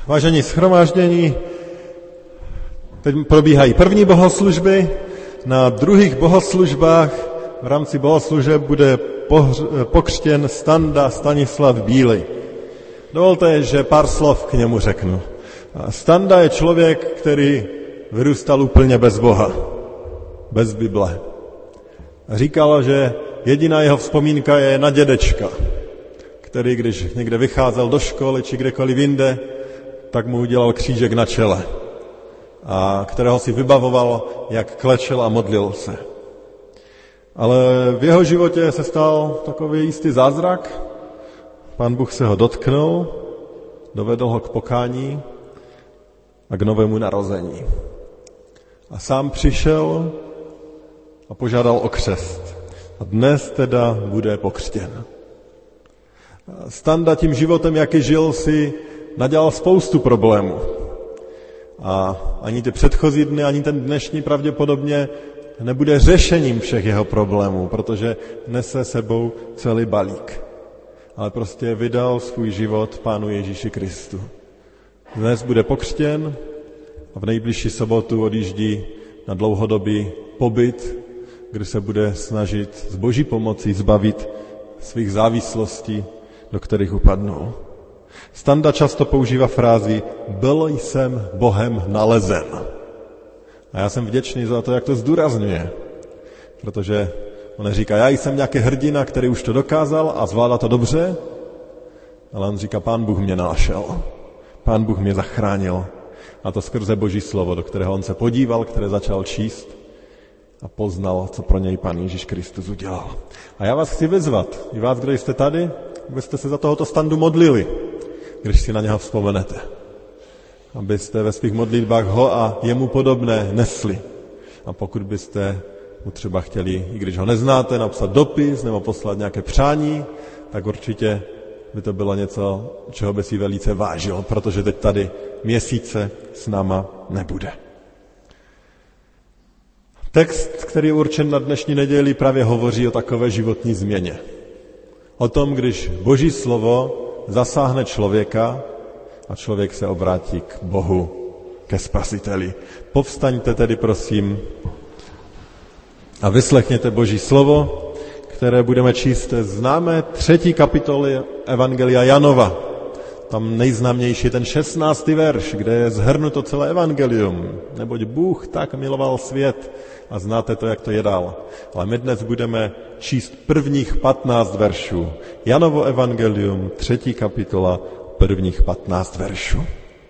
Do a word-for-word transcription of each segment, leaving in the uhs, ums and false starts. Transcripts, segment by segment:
Vážení shromáždění, teď probíhají první bohoslužby, na druhých bohoslužbách v rámci bohoslužeb bude pokřtěn Standa Stanislav Bílý. Dovolte, že pár slov k němu řeknu. Standa je člověk, který vyrůstal úplně bez Boha, bez Bible. Říkal, že jediná jeho vzpomínka je na dědečka, který, když někde vycházel do školy či kdekoliv jinde, tak mu udělal křížek na čele, a kterého si vybavoval, jak klečel a modlil se. Ale v jeho životě se stal takový jistý zázrak. Pán Bůh se ho dotknul, dovedl ho k pokání a k novému narození. A sám přišel a požádal o křest. A dnes teda bude pokřtěn. Standa tím životem, jaký žil, si nadělal spoustu problémů. A ani ty předchozí dny, ani ten dnešní pravděpodobně nebude řešením všech jeho problémů, protože nese sebou celý balík. Ale prostě vydal svůj život Pánu Ježíši Kristu. Dnes bude pokřtěn a v nejbližší sobotu odjíždí na dlouhodobý pobyt, kdy se bude snažit s Boží pomocí zbavit svých závislostí, do kterých upadnul. Standa často používá frázi byl jsem Bohem nalezen. A já jsem vděčný za to, jak to zdůrazňuje. Protože on neříká, já jsem nějaký hrdina, který už to dokázal a zvládá to dobře, ale on říká, Pán Bůh mě našel. Pán Bůh mě zachránil. A to skrze Boží slovo, do kterého on se podíval, které začal číst a poznal, co pro něj Pán Ježíš Kristus udělal. A já vás chci vyzvat, i vás, kdo jste tady, abyste se za tohoto Standu modlili, když si na něho vzpomenete. Abyste ve svých modlitbách ho a jemu podobné nesli. A pokud byste mu třeba chtěli, i když ho neznáte, napsat dopis nebo poslat nějaké přání, tak určitě by to bylo něco, čeho by si velice vážil, protože teď tady měsíce s náma nebude. Text, který je určen na dnešní neděli, právě hovoří o takové životní změně. O tom, když Boží slovo zasáhne člověka a člověk se obrátí k Bohu, ke Spasiteli. Povstaňte tedy, prosím, a vyslechněte Boží slovo, které budeme číst známé třetí kapitoly Evangelia Janova. Tam nejznámější ten šestnáctý verš, kde je zhrnuto celé evangelium. Neboť Bůh tak miloval svět a znáte to, jak to je dál. Ale my dnes budeme číst prvních patnáct veršů. Janovo evangelium, třetí kapitola, prvních patnáct veršů.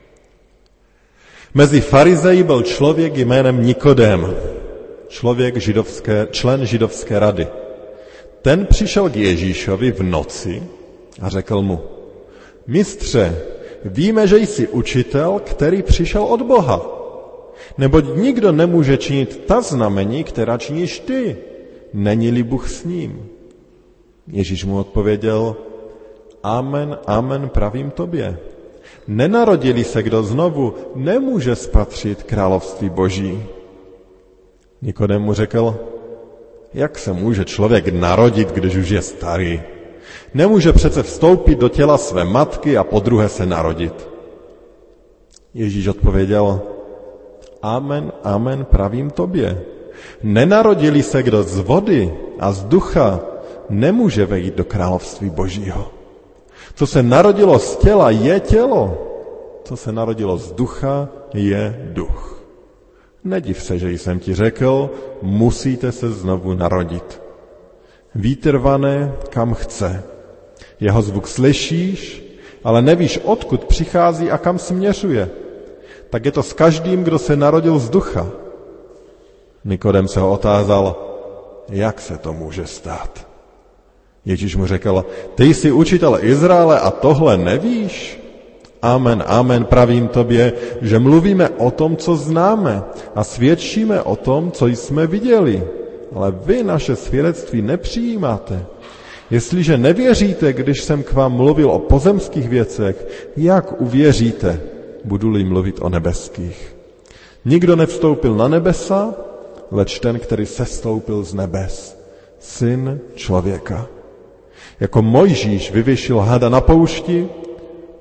Mezi farizeji byl člověk jménem Nikodém, člověk židovské, člen židovské rady. Ten přišel k Ježíšovi v noci a řekl mu, mistře, víme, že jsi učitel, který přišel od Boha, neboť nikdo nemůže činit ta znamení, která činíš ty, není-li Bůh s ním. Ježíš mu odpověděl, amen, amen, pravím tobě. Nenarodili se kdo znovu, nemůže spatřit království Boží. Nikodém mu řekl, jak se může člověk narodit, když už je starý? Nemůže přece vstoupit do těla své matky a podruhé se narodit. Ježíš odpověděl, amen, amen, pravím tobě. Nenarodili se kdo z vody a z ducha, nemůže vejít do království Božího. Co se narodilo z těla, je tělo. Co se narodilo z ducha, je duch. Nediv se, že jsem ti řekl, musíte se znovu narodit. Vítr vane, kam chce. Jeho zvuk slyšíš, ale nevíš, odkud přichází a kam směřuje. Tak je to s každým, kdo se narodil z ducha. Nikodem se ho otázal, jak se to může stát. Ježíš mu řekl, ty jsi učitel Izraele a tohle nevíš? Amen, amen, pravím tobě, že mluvíme o tom, co známe a svědčíme o tom, co jsme viděli. Ale vy naše svědectví nepřijímáte. Jestliže nevěříte, když jsem k vám mluvil o pozemských věcech, jak uvěříte, budu-li mluvit o nebeských? Nikdo nevstoupil na nebesa, leč ten, který sestoupil z nebes, syn člověka. Jako Mojžíš vyvěšil hada na poušti,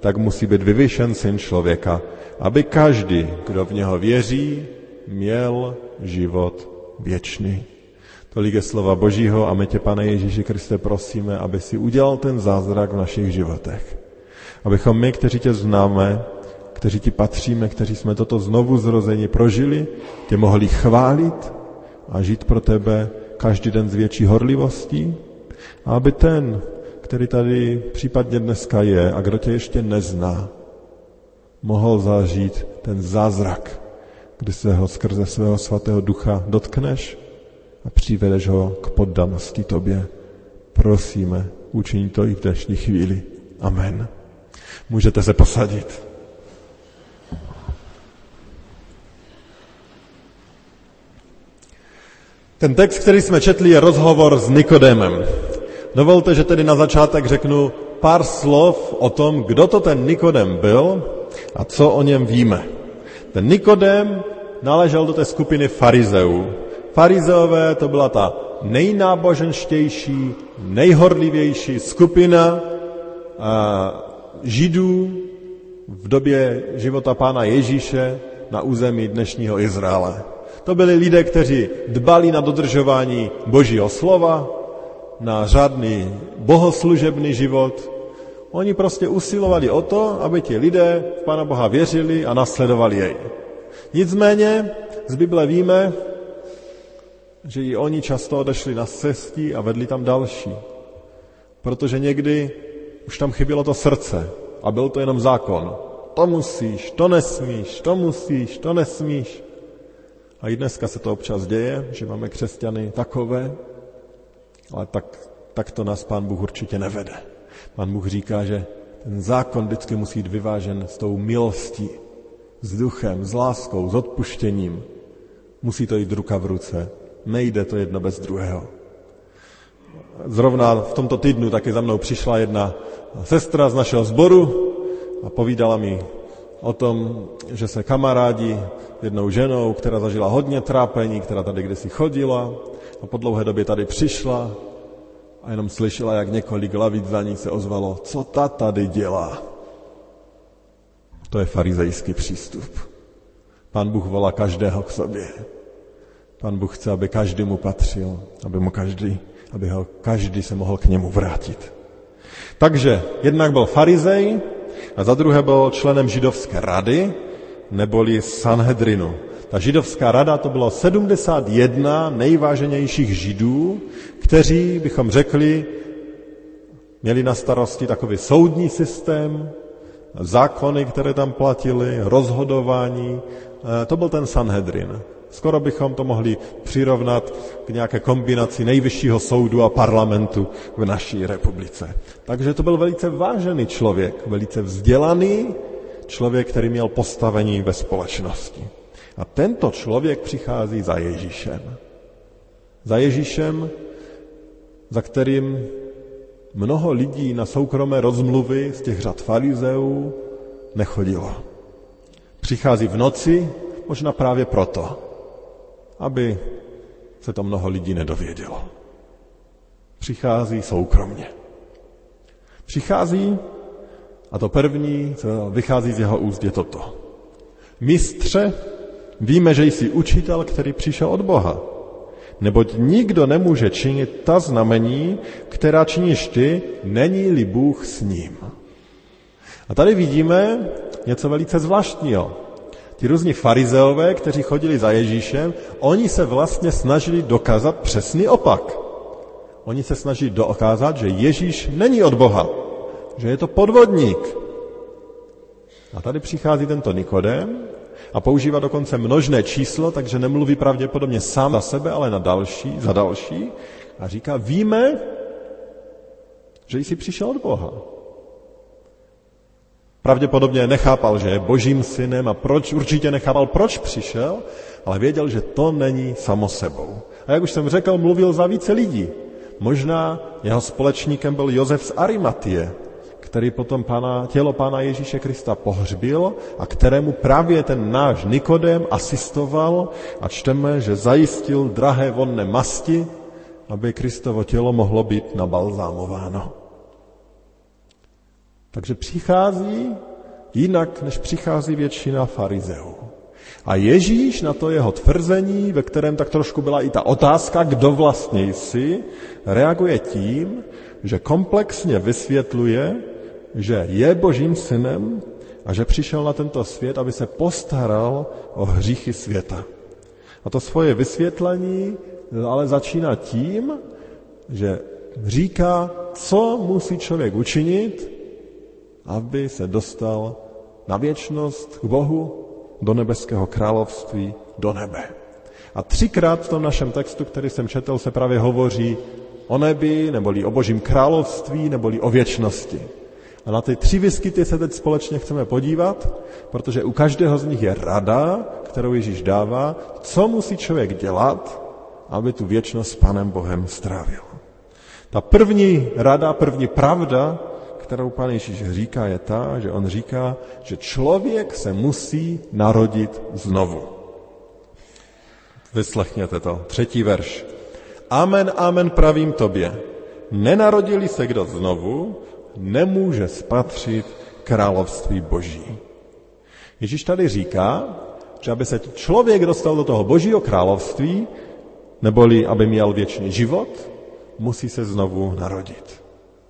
tak musí být vyvyšen Syn člověka, aby každý, kdo v něho věří, měl život věčný. Tolik je slova Božího a my tě, Pane Ježíši Kriste, prosíme, aby si udělal ten zázrak v našich životech. Abychom my, kteří tě známe, kteří ti patříme, kteří jsme toto znovu zrození prožili, tě mohli chválit a žít pro tebe každý den s větší horlivostí. A aby ten, který tady případně dneska je a kdo tě ještě nezná, mohl zažít ten zázrak, kdy se ho skrze svého svatého ducha dotkneš a přivedeš ho k poddanosti tobě. Prosíme, učiň to i v dnešní chvíli. Amen. Můžete se posadit. Ten text, který jsme četli, je rozhovor s Nikodémem. Dovolte, že tedy na začátek řeknu pár slov o tom, kdo to ten Nikodém byl a co o něm víme. Ten Nikodém náležel do té skupiny farizeů. Farizeové to byla ta nejnáboženštější, nejhorlivější skupina Židů v době života Pána Ježíše na území dnešního Izraele. To byli lidé, kteří dbali na dodržování Božího slova, na řádný bohoslužebný život. Oni prostě usilovali o to, aby ti lidé v Pána Boha věřili a nasledovali jej. Nicméně z Bible víme, že i oni často odešli na cestí a vedli tam další. Protože někdy už tam chybělo to srdce a byl to jenom zákon. To musíš, to nesmíš, to musíš, to nesmíš. A i dneska se to občas děje, že máme křesťany takové, ale tak, tak to nás Pán Bůh určitě nevede. Pán Bůh říká, že ten zákon vždycky musí být vyvážen s tou milostí, s duchem, s láskou, s odpuštěním. Musí to jít ruka v ruce. Nejde to jedno bez druhého. Zrovna v tomto týdnu taky za mnou přišla jedna sestra z našeho sboru a povídala mi o tom, že se kamarádi jednou ženou, která zažila hodně trápení, která tady kdysi chodila a po dlouhé době tady přišla a jenom slyšela, jak několik lavic za ní se ozvalo, co ta tady dělá. To je farizejský přístup. Pán Bůh volá každého k sobě. Pán Bůh chce, aby každý mu patřil, aby mu každý, aby ho každý se mohl k němu vrátit. Takže jednak byl farizej a za druhé byl členem židovské rady, neboli Sanhedrinu. Ta židovská rada to bylo sedmdesát jedna nejváženějších židů, kteří, bychom řekli, měli na starosti takový soudní systém, zákony, které tam platily, rozhodování. To byl ten Sanhedrin. Skoro bychom to mohli přirovnat k nějaké kombinaci nejvyššího soudu a parlamentu v naší republice. Takže to byl velice vážený člověk, velice vzdělaný člověk, který měl postavení ve společnosti. A tento člověk přichází za Ježíšem. Za Ježíšem, za kterým mnoho lidí na soukromé rozmluvy z těch řad farizeů nechodilo. Přichází v noci, možná právě proto, aby se to mnoho lidí nedovědělo. Přichází soukromně. Přichází a to první, co vychází z jeho úst, je toto. Mistře, víme, že jsi učitel, který přišel od Boha. Neboť nikdo nemůže činit ta znamení, která činíš ty, není-li Bůh s ním. A tady vidíme něco velice zvláštního. Ti různí farizeové, kteří chodili za Ježíšem, oni se vlastně snažili dokázat přesný opak. Oni se snažili dokázat, že Ježíš není od Boha, že je to podvodník. A tady přichází tento Nikodém a používá dokonce množné číslo, takže nemluví pravděpodobně sám za sebe, ale na další, za další. A říká, víme, že jsi přišel od Boha. Pravděpodobně nechápal, že je Božím synem a proč, určitě nechápal, proč přišel, ale věděl, že to není samo sebou. A jak už jsem řekl, mluvil za více lidí. Možná jeho společníkem byl Josef z Arimatie, který potom pána, tělo Pána Ježíše Krista pohřbil a kterému právě ten náš Nikodém asistoval a čteme, že zajistil drahé vonné masti, aby Kristovo tělo mohlo být nabalzámováno. Takže přichází jinak, než přichází většina farizeů. A Ježíš na to jeho tvrzení, ve kterém tak trošku byla i ta otázka, kdo vlastně jsi, reaguje tím, že komplexně vysvětluje, že je Božím synem a že přišel na tento svět, aby se postaral o hříchy světa. A to svoje vysvětlení ale začíná tím, že říká, co musí člověk učinit, aby se dostal na věčnost k Bohu, do nebeského království, do nebe. A třikrát v tom našem textu, který jsem četl, se právě hovoří o nebi, neboli o Božím království, neboli o věčnosti. A na ty tři výskyty se teď společně chceme podívat, protože u každého z nich je rada, kterou Ježíš dává, co musí člověk dělat, aby tu věčnost s Pánem Bohem strávil. Ta první rada, první pravda, kterou Pán Ježíš říká, je ta, že on říká, že člověk se musí narodit znovu. Vyslechněte to. Třetí verš. Amen, amen, pravím tobě. Nenarodili se kdo znovu, nemůže spatřit království Boží. Ježíš tady říká, že aby se člověk dostal do toho Božího království, neboli aby měl věčný život, musí se znovu narodit.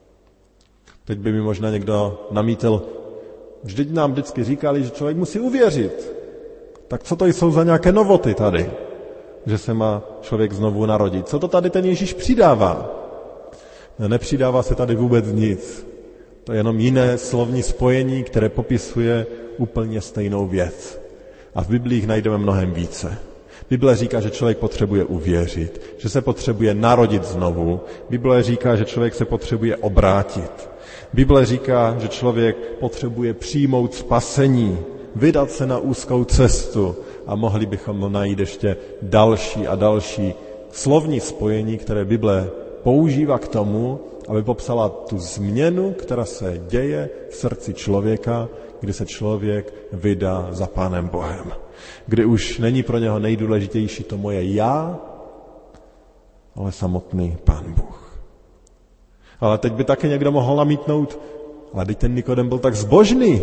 Teď by mi možná někdo namítl, vždyť nám vždycky říkali, že člověk musí uvěřit. Tak co to jsou za nějaké novoty tady, že se má člověk znovu narodit? Co to tady ten Ježíš přidává? Nepřidává se tady vůbec nic. To je jenom jiné slovní spojení, které popisuje úplně stejnou věc. A v Biblích najdeme mnohem více. Bible říká, že člověk potřebuje uvěřit, že se potřebuje narodit znovu. Bible říká, že člověk se potřebuje obrátit. Bible říká, že člověk potřebuje přijmout spasení, vydat se na úzkou cestu a mohli bychom najít ještě další a další slovní spojení, které Bible používá k tomu, aby popsala tu změnu, která se děje v srdci člověka, kdy se člověk vydá za Pánem Bohem. Kdy už není pro něho nejdůležitější to moje já, ale samotný Pán Bůh. Ale teď by taky někdo mohl namítnout, ale teď ten Nikodem byl tak zbožný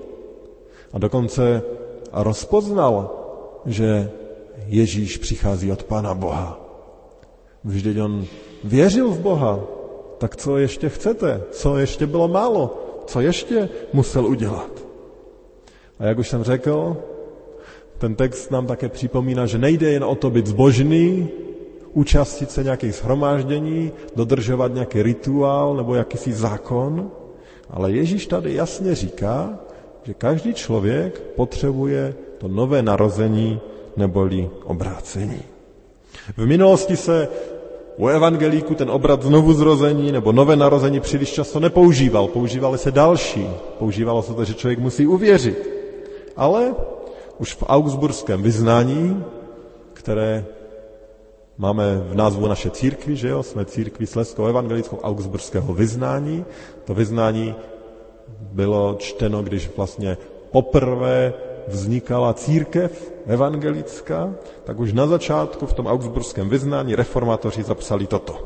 a dokonce rozpoznal, že Ježíš přichází od Pána Boha. Vždyť on věřil v Boha, tak co ještě chcete? Co ještě bylo málo? Co ještě musel udělat? A jak už jsem řekl, ten text nám také připomíná, že nejde jen o to být zbožný, účastnit se nějakých shromáždění, dodržovat nějaký rituál nebo jakýsi zákon, ale Ježíš tady jasně říká, že každý člověk potřebuje to nové narození neboli obrácení. V minulosti se u evangelíku ten obrat znovu zrození nebo nové narození příliš často nepoužíval. Používaly se další. Používalo se to, že člověk musí uvěřit. Ale už v augsburském vyznání, které máme v názvu naše církvi, že jo, jsme církví slezskou evangelickou augsburského vyznání. To vyznání bylo čteno, když vlastně poprvé vznikala církev evangelická, tak už na začátku v tom augsburském vyznání reformátoři zapsali toto.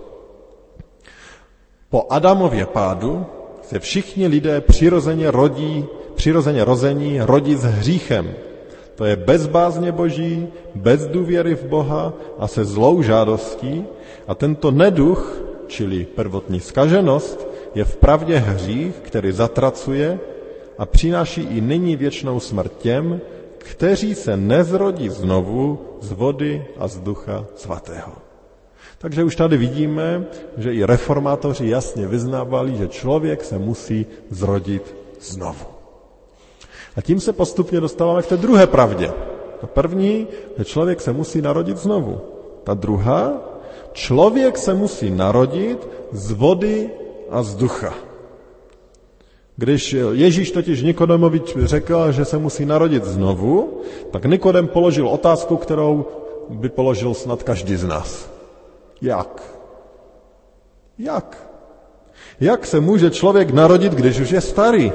Po Adamově pádu se všichni lidé přirozeně rodí, přirozeně rození rodí s hříchem. To je bez bázně Boží, bez důvěry v Boha a se zlou žádostí a tento neduch, čili prvotní zkaženost, je vpravdě hřích, který zatracuje a přináší i nyní věčnou smrt těm, kteří se nezrodí znovu z vody a z Ducha Svatého. Takže už tady vidíme, že i reformátoři jasně vyznávali, že člověk se musí zrodit znovu. A tím se postupně dostáváme k té druhé pravdě. Ta první, že člověk se musí narodit znovu. Ta druhá, člověk se musí narodit z vody a z ducha. Když Ježíš totiž Nikodemovi řekl, že se musí narodit znovu, tak Nikodem položil otázku, kterou by položil snad každý z nás. Jak? Jak? Jak se může člověk narodit, když už je starý?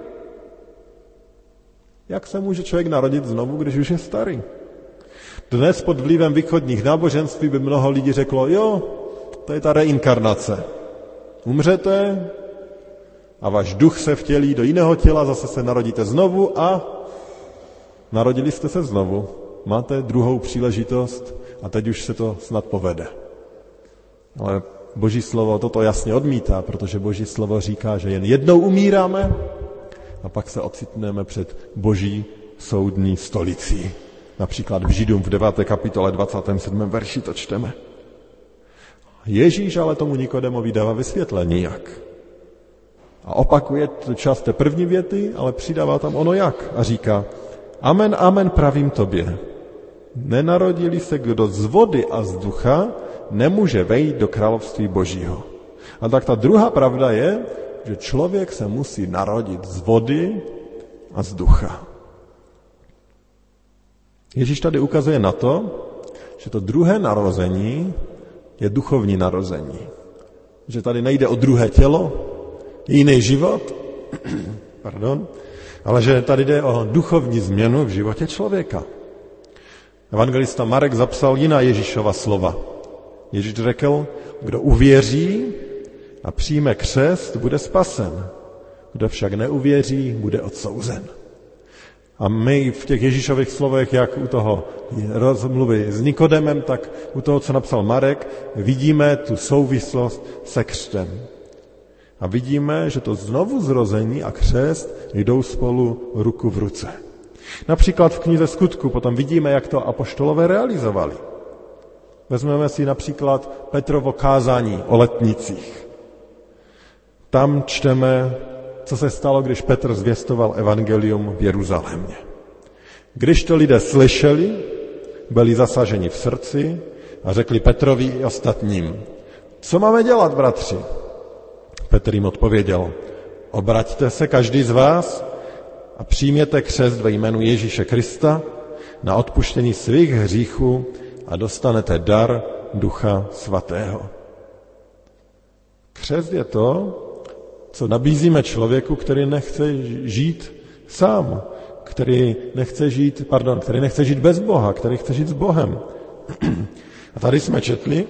Jak se může člověk narodit znovu, když už je starý? Dnes pod vlivem východních náboženství by mnoho lidí řeklo, jo, to je ta reinkarnace. Umřete a váš duch se vtělí do jiného těla, zase se narodíte znovu a narodili jste se znovu. Máte druhou příležitost a teď už se to snad povede. Ale Boží slovo toto jasně odmítá, protože Boží slovo říká, že jen jednou umíráme a pak se ocitneme před Boží soudní stolicí. Například v Židům v deváté kapitole dvacátém sedmém verši to čteme. Ježíš ale tomu Nikodemovi dává vysvětlení jak. A opakuje tu část té první věty, ale přidává tam ono jak. A říká, amen, amen, pravím tobě. Nenarodili se kdo z vody a z ducha, nemůže vejít do království Božího. A tak ta druhá pravda je, že člověk se musí narodit z vody a z ducha. Ježíš tady ukazuje na to, že to druhé narození je duchovní narození. Že tady nejde o druhé tělo, jiný život, pardon, ale že tady jde o duchovní změnu v životě člověka. Evangelista Marek zapsal jiná Ježíšova slova. Ježíš řekl, kdo uvěří a přijme křest, bude spasen. Kdo však neuvěří, bude odsouzen. A my v těch Ježíšových slovech, jak u toho rozmluvy s Nikodemem, tak u toho, co napsal Marek, vidíme tu souvislost se křtem. A vidíme, že to znovuzrození a křest jdou spolu ruku v ruce. Například v knize Skutku potom vidíme, jak to apoštolové realizovali. Vezmeme si například Petrovo kázání o letnicích. Tam čteme, co se stalo, když Petr zvěstoval evangelium v Jeruzalémě. Když to lidé slyšeli, byli zasaženi v srdci a řekli Petrovi i ostatním, co máme dělat, bratři? Petr jim odpověděl, obraťte se každý z vás a přijměte křest ve jménu Ježíše Krista na odpuštění svých hříchů a dostanete dar Ducha Svatého. Křest je to, co nabízíme člověku, který nechce žít sám, který nechce žít, pardon, který nechce žít bez Boha, který chce žít s Bohem. A tady jsme četli,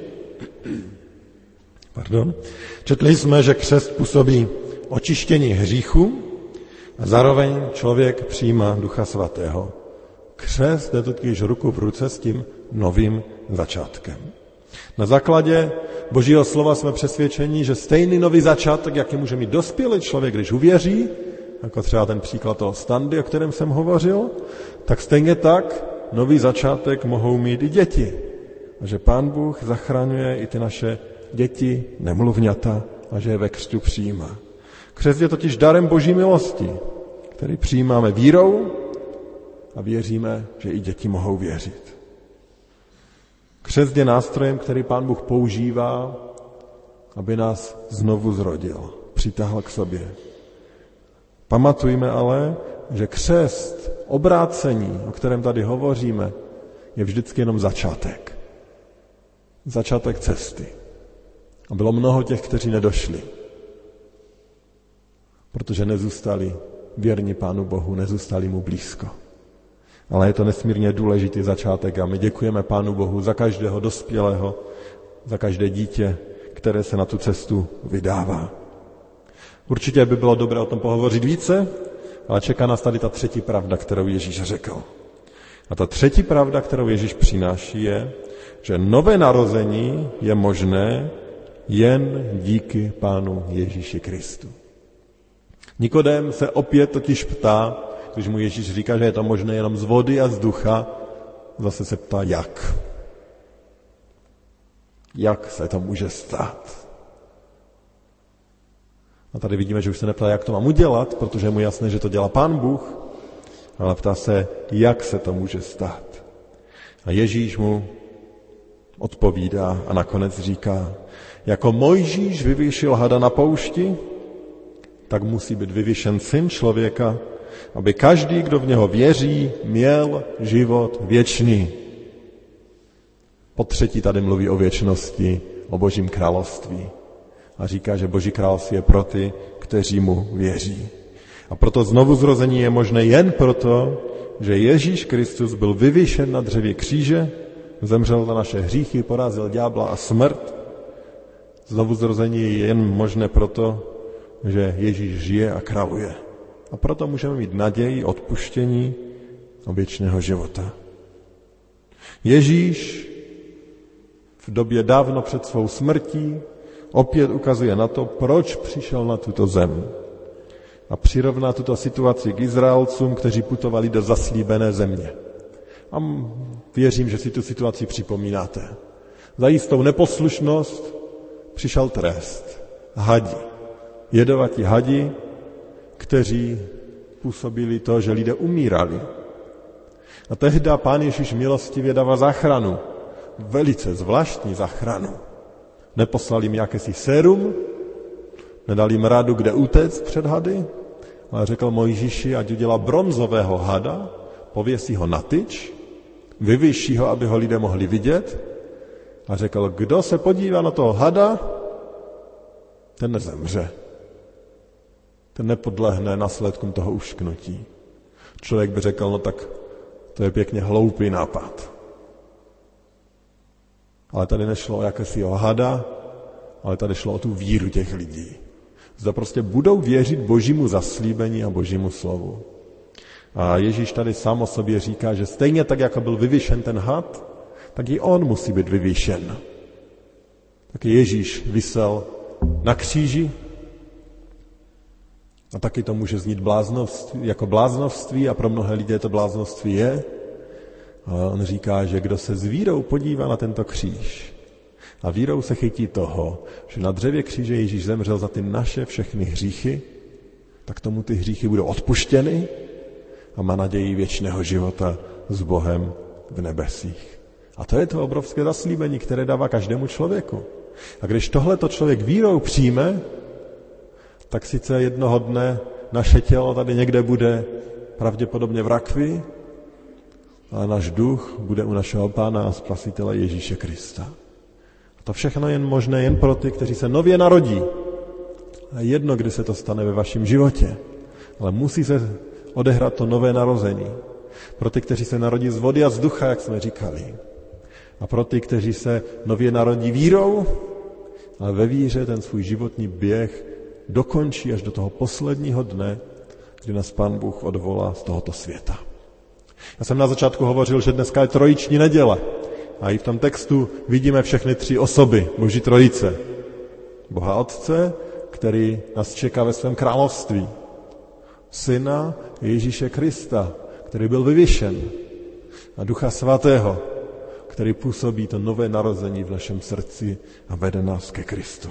pardon, četli jsme, že křest působí očištění hříchu a zároveň člověk přijímá Ducha Svatého. Křest jde totiž ruku v ruce s tím novým začátkem. Na základě Božího slova jsme přesvědčeni, že stejný nový začátek, jaký může mít dospělý člověk, když uvěří, jako třeba ten příklad toho Standy, o kterém jsem hovořil, tak stejně tak nový začátek mohou mít i děti. A že Pán Bůh zachraňuje i ty naše děti, nemluvňata, a že je ve křtu přijímá. Křest je totiž darem Boží milosti, který přijímáme vírou a věříme, že i děti mohou věřit. Křest je nástrojem, který Pán Bůh používá, aby nás znovu zrodil, přitáhl k sobě. Pamatujme ale, že křest, obrácení, o kterém tady hovoříme, je vždycky jenom začátek. Začátek cesty. A bylo mnoho těch, kteří nedošli, protože nezůstali věrní Pánu Bohu, nezůstali mu blízko. Ale je to nesmírně důležitý začátek a my děkujeme Pánu Bohu za každého dospělého, za každé dítě, které se na tu cestu vydává. Určitě by bylo dobré o tom pohovořit více, ale čeká nás tady ta třetí pravda, kterou Ježíš řekl. A ta třetí pravda, kterou Ježíš přináší, je, že nové narození je možné jen díky Pánu Ježíši Kristu. Nikodém se opět totiž ptá, když mu Ježíš říká, že je to možné jenom z vody a z ducha, zase se ptá, jak. Jak se to může stát? A tady vidíme, že už se neptá, jak to mám udělat, protože je mu jasné, že to dělá Pán Bůh, ale ptá se, jak se to může stát. A Ježíš mu odpovídá a nakonec říká, jako Mojžíš vyvýšil hada na poušti, tak musí být vyvyšen Syn člověka, aby každý, kdo v něho věří, měl život věčný. Po třetí tady mluví o věčnosti, o Božím království. A říká, že Boží království je pro ty, kteří mu věří. A proto znovu zrození je možné jen proto, že Ježíš Kristus byl vyvýšen na dřevě kříže, zemřel za naše hříchy, porazil ďábla a smrt. Znovu zrození je jen možné proto, že Ježíš žije a kráľuje. A proto můžeme mít naději, odpuštění a věčného života. Ježíš v době dávno před svou smrtí opět ukazuje na to, proč přišel na tuto zem. A přirovná tuto situaci k Izraelcům, kteří putovali do zaslíbené země. A věřím, že si tu situaci připomínáte. Za jistou neposlušnost přišel trest. Hadi. Jedovatí hadi, kteří působili to, že lidé umírali. A tehdy Pán Ježíš milostivě dává záchranu. Velice zvláštní záchranu. Neposlal jim jakési sérum, nedal jim radu, kde utéct před hady, ale řekl Mojžíši, ať udělá bronzového hada, pověsí ho na tyč, vyvýší ho, aby ho lidé mohli vidět, a řekl, kdo se podívá na toho hada, ten nezemře. Ten nepodlehne následkům toho ušknutí. Člověk by řekl, no tak to je pěkně hloupý nápad. Ale tady nešlo o jakési hada, ale tady šlo o tu víru těch lidí. Zda prostě budou věřit Božímu zaslíbení a Božímu slovu. A Ježíš tady sám o sobě říká, že stejně tak, jako byl vyvyšen ten had, tak i on musí být vyvyšen. Taky Ježíš visel na kříži a taky to může znít bláznovství, jako bláznovství a pro mnohé lidi to bláznovství je. A on říká, že kdo se s vírou podívá na tento kříž a vírou se chytí toho, že na dřevě kříže Ježíš zemřel za ty naše všechny hříchy, tak tomu ty hříchy budou odpuštěny a má naději věčného života s Bohem v nebesích. A to je to obrovské zaslíbení, které dává každému člověku. A když tohleto člověk vírou přijme, tak sice jednoho dne naše tělo tady někde bude pravděpodobně v rakvi, ale náš duch bude u našeho Pána a Spasitele Ježíše Krista. A to všechno je možné jen pro ty, kteří se nově narodí. A jedno, kdy se to stane ve vašem životě, ale musí se odehrát to nové narození. Pro ty, kteří se narodí z vody a z ducha, jak jsme říkali. A pro ty, kteří se nově narodí vírou, ale ve víře ten svůj životní běh dokončí až do toho posledního dne, kdy nás Pán Bůh odvolá z tohoto světa. Já jsem na začátku hovořil, že dneska je trojiční neděle. A i v tom textu vidíme všechny tři osoby Boží trojice. Boha Otce, který nás čeká ve svém království. Syna Ježíše Krista, který byl vyvyšen. A Ducha Svatého, který působí to nové narození v našem srdci a vede nás ke Kristu.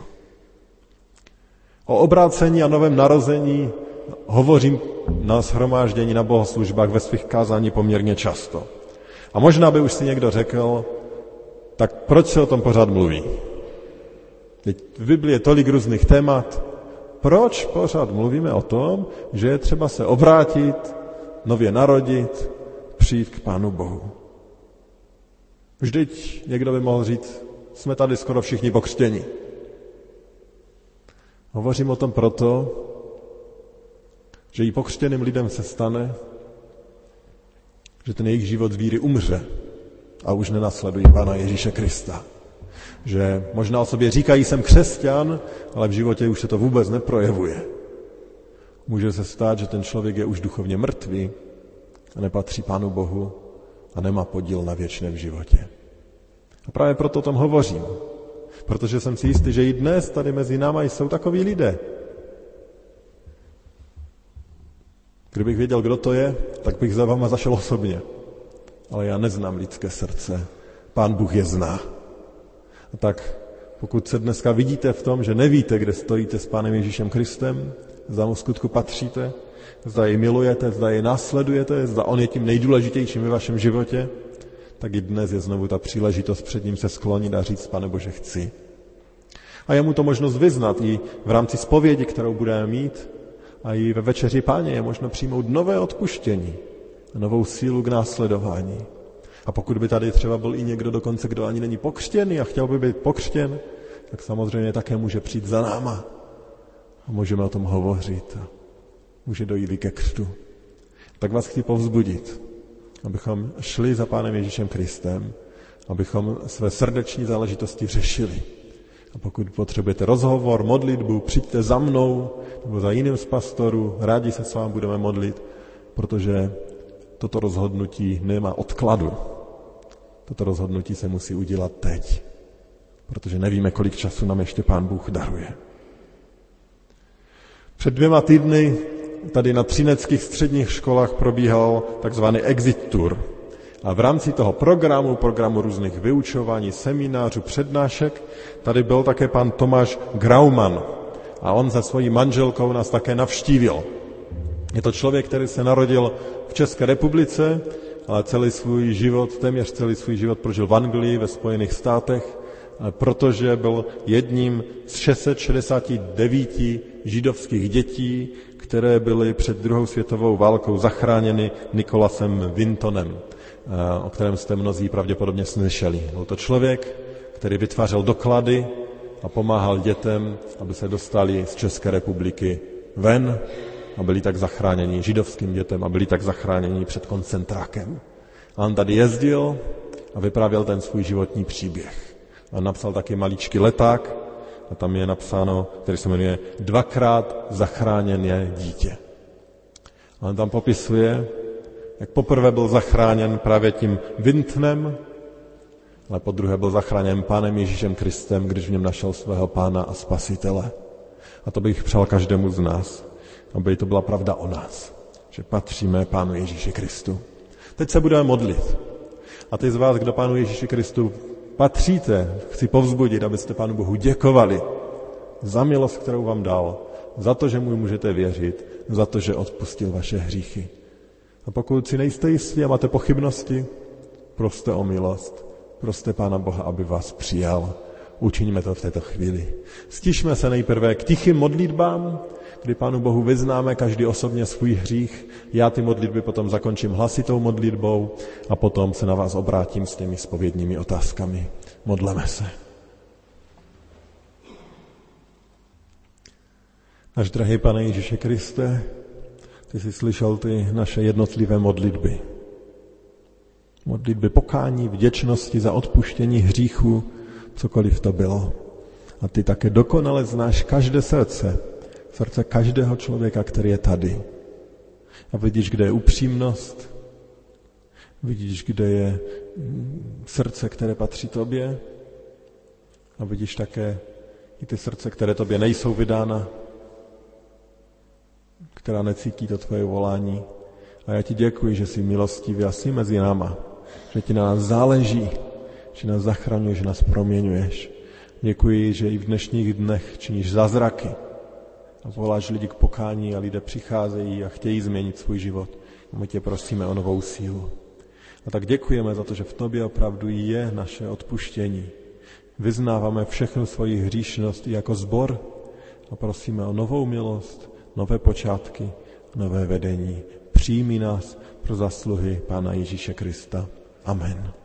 O obrácení a novém narození hovořím na shromáždění, na bohoslužbách, ve svých kázání poměrně často. A možná by už si někdo řekl, tak proč se o tom pořád mluví? Teď v Biblii je tolik různých témat. Proč pořád mluvíme o tom, že je třeba se obrátit, nově narodit, přijít k Pánu Bohu? Vždyť někdo by mohl říct, jsme tady skoro všichni pokřtěni. Hovořím o tom proto, že i pokřtěným lidem se stane, že ten jejich život z víry umře a už nenasledují Pána Ježíše Krista. Že možná o sobě říkají, jsem křesťan, ale v životě už se to vůbec neprojevuje. Může se stát, že ten člověk je už duchovně mrtvý a nepatří Pánu Bohu a nemá podíl na věčném životě. A právě proto o tom hovořím. Protože jsem si jistý, že i dnes tady mezi náma jsou takoví lidé. Kdybych věděl, kdo to je, tak bych za váma zašel osobně. Ale já neznám lidské srdce. Pán Bůh je zná. A tak pokud se dneska vidíte v tom, že nevíte, kde stojíte s Pánem Ježíšem Kristem, zda mu skutku patříte, zda jej milujete, zda jej následujete, zda on je tím nejdůležitějším ve vašem životě, tak i dnes je znovu ta příležitost před ním se sklonit a říct, Pane Bože, chci. A je mu to možnost vyznat i v rámci zpovědi, kterou budeme mít, a i ve večeři Páně je možno přijmout nové odpuštění, novou sílu k následování. A pokud by tady třeba byl i někdo dokonce, kdo ani není pokřtěný a chtěl by být pokřtěn, tak samozřejmě také může přijít za náma. A můžeme o tom hovořit a může dojít i ke křtu. Tak vás chci povzbudit, abychom šli za Pánem Ježíšem Kristem, abychom své srdeční záležitosti řešili. A pokud potřebujete rozhovor, modlitbu, přijďte za mnou nebo za jiným z pastorů, rádi se s vámi budeme modlit, protože toto rozhodnutí nemá odkladu. Toto rozhodnutí se musí udělat teď, protože nevíme, kolik času nám ještě Pán Bůh daruje. Před dvěma týdny tady na třineckých středních školách probíhal takzvaný exit tour. A v rámci toho programu, programu různých vyučování, seminářů, přednášek, tady byl také pan Tomáš Grauman. A on se svojí manželkou nás také navštívil. Je to člověk, který se narodil v České republice, ale celý svůj život, téměř celý svůj život prožil v Anglii, ve Spojených státech, protože byl jedním z šest set šedesát devět židovských dětí, které byly před druhou světovou válkou zachráněny Nicholasem Wintonem, o kterém jste mnozí pravděpodobně slyšeli. Byl to člověk, který vytvářel doklady a pomáhal dětem, aby se dostali z České republiky ven a byli tak zachráněni židovským dětem a byli tak zachráněni před koncentrákem. A on tady jezdil a vyprávěl ten svůj životní příběh. A napsal taky maličký leták a tam je napsáno, který se jmenuje Dvakrát zachráněné dítě. A on tam popisuje, jak poprvé byl zachráněn právě tím Wintonem, ale po druhé byl zachráněn Pánem Ježíšem Kristem, když v něm našel svého Pána a Spasitele. A to bych přál každému z nás, aby to byla pravda o nás, že patříme Pánu Ježíši Kristu. Teď se budeme modlit. A ty z vás, kdo Pánu Ježíši Kristu patříte, chci povzbudit, abyste Pánu Bohu děkovali za milost, kterou vám dal, za to, že mu můžete věřit, za to, že odpustil vaše hříchy. A pokud si nejste jistí a máte pochybnosti, proste o milost, proste Pána Boha, aby vás přijal. Učiňme to v této chvíli. Stišme se nejprve k tichým modlitbám, kdy Pánu Bohu vyznáme každý osobně svůj hřích. Já ty modlitby potom zakončím hlasitou modlitbou a potom se na vás obrátím s těmi zpovědními otázkami. Modleme se. Náš drahý Pane Ježíše Kriste, ty jsi slyšel ty naše jednotlivé modlitby. Modlitby pokání, vděčnosti za odpuštění hříchu, cokoliv to bylo. A ty také dokonale znáš každé srdce, srdce každého člověka, který je tady. A vidíš, kde je upřímnost, vidíš, kde je srdce, které patří tobě, a vidíš také i ty srdce, které tobě nejsou vydána, která necítí to tvoje volání. A já ti děkuji, že jsi milostivý a jsi mezi náma, že ti na nás záleží, že nás zachraňuješ, že nás proměňuješ. Děkuji, že i v dnešních dnech činíš zázraky a voláš lidi k pokání a lidé přicházejí a chtějí změnit svůj život. A my tě prosíme o novou sílu. A tak děkujeme za to, že v tobě opravdu je naše odpuštění. Vyznáváme všechnu svoji hříšnost i jako sbor a prosíme o novou milost, nové počátky, nové vedení. Přijmi nás pro zasluhy Pána Ježíše Krista. Amen.